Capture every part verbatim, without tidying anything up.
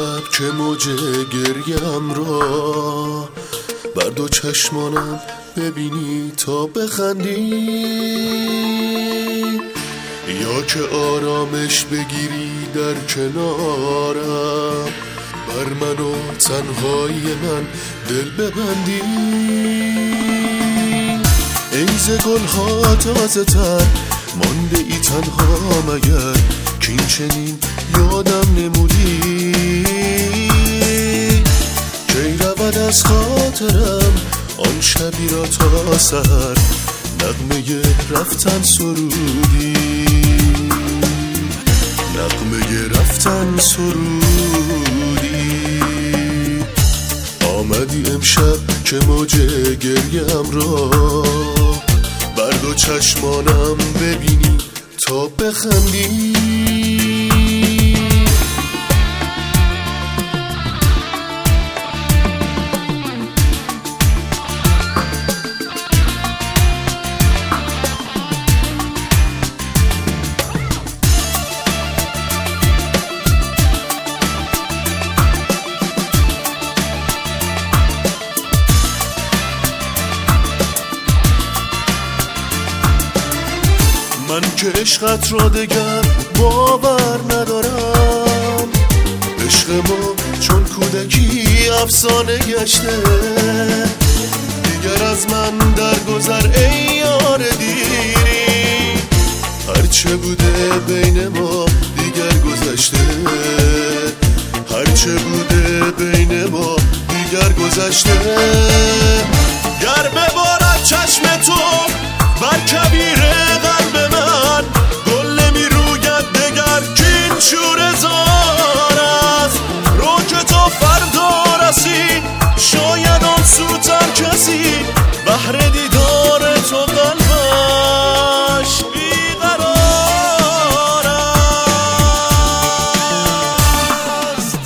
امشب که موج گریم را بر دو چشمانم ببینی تا بخندی، یا که آرامش بگیری در کنارم، بر من و تنهایی من دل ببندی. ای ز گلها تازه تر مانده ای تنها مگر که این چنین یادم نمودی، کی رود از خاطرم آن شبی را تا سحر نغمه رفتن سرودی، نغمه رفتن سرودی. آمدی امشب که موج گریم را بر دو چشمانم ببینی تا بخندی. من که عشقت را دگر باور ندارم، عشق ما چون کودکی افسانه گشته، دیگر از من در گذر ای یار دیری، هرچه بوده بین ما دیگر گذشته، هرچه بوده بین ما دیگر گذشته. گر ببارد چشم تو بر کبیر قلب من، گل نمی روید دگر کین شور زار است، رو که تو فردا رسی شاید آن سوتر کسی، بهر دیدار تو قلبش بیقرار است.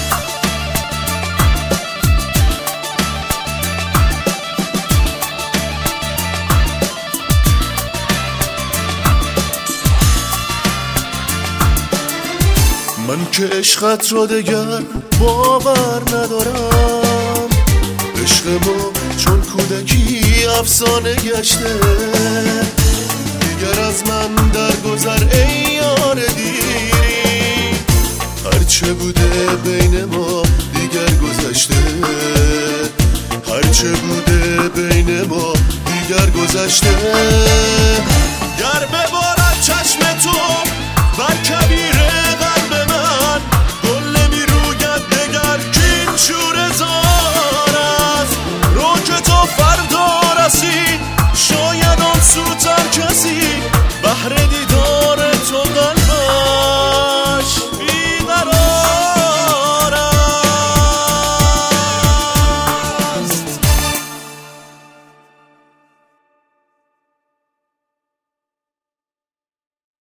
من که عشقت را دگر باور ندارم، عشق ما چون کودکی افسانه گشته، دیگر از من در گذر ای یار دیری، هرچه بوده بین ما دیگر گذشته، هرچه بوده بین ما دیگر گذشته. گر ببارد چشم تو بر کبیر